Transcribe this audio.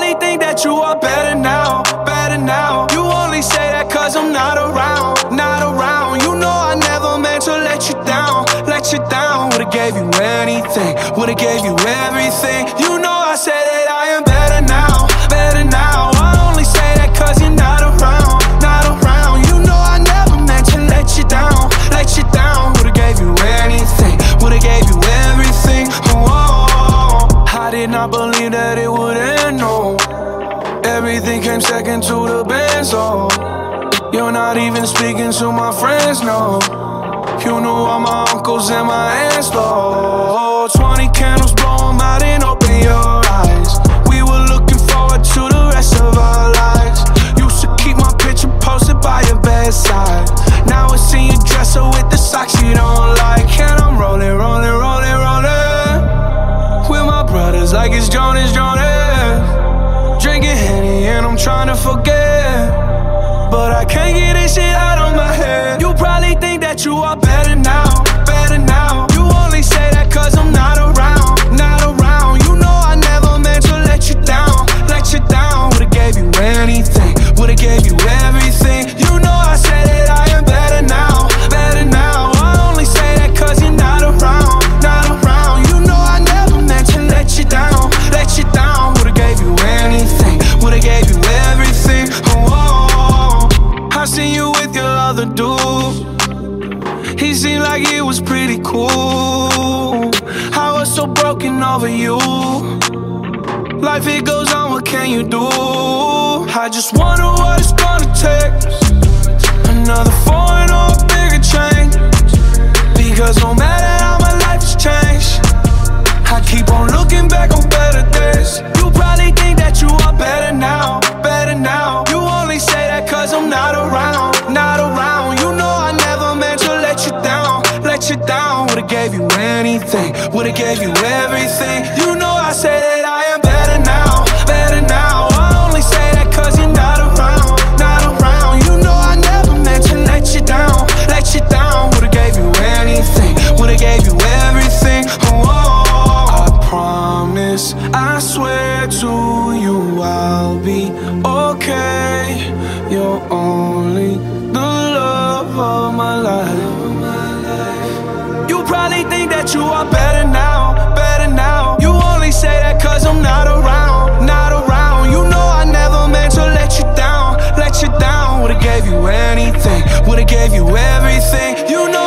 probably think that you are better now, better now. You only say that cause I'm not around, not around. You know I never meant to let you down, let you down. Would've gave you anything, would've gave you everything. You know I said that I am better now, better now. I only say that cause you're not around, not around. You know I never meant to let you down, let you down. Would've gave you anything, would've gave you everything. Whoa, I did not believe that it would end, no. Everything came second to the best, oh. You're not even speaking to my friends, no. You knew all my uncles and my aunts, though. 20 candles, blow 'em out and open your eyes. We were looking forward to the rest of our lives. Used to keep my picture posted by your bedside. Now I see you dresser with the socks you don't like. And I'm rolling, rolling, rolling, rolling with my brothers like it's Jonas, Jonas. Drinking Henny and I'm trying to forget, but I can't get this shit out of my head. You probably think that you are better now, better now. You only say that cause I'm not around, not around. You know I never meant to let you down, let you down. Would've gave you anything, would've gave you everything. You know I said that I am better now, better now. I only say that cause you're not around, not around. You know I never meant to let you down, let you down. Would've gave you anything, would've gave you everything. Whoa, I seen you with your other dude. He seemed like he was pretty cool. I was so broken over you. Life it goes on, what can you do? I just wonder what it's gonna take. Another foreign or a bigger change. Because no matter how my life has changed, I keep on looking back on better days. You probably think that you are better now, better now. You only say that cause I'm not around, not around. You know I never meant to let you down, let you down. Would've gave you anything, would've gave you everything. You know I say that I am better now, better now. I only say that cause you're not around, not around. You know I never meant to let you down, let you down. Would've gave you anything, would've gave you everything. Whoa, I promise, I swear to you I'll be okay. You're only the love of my life. You probably think that you are better now, better now. You only say that cause I'm not around, not around. You know I never meant to let you down, let you down. Would've gave you anything, would've gave you everything. You know